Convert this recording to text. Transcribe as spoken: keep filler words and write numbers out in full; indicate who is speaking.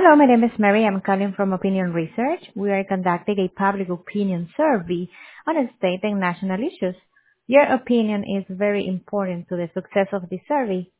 Speaker 1: Hello, my name is Mary. I'm calling from Opinion Research. We are conducting a public opinion survey on state and national issues. Your opinion is very important to the success of this survey.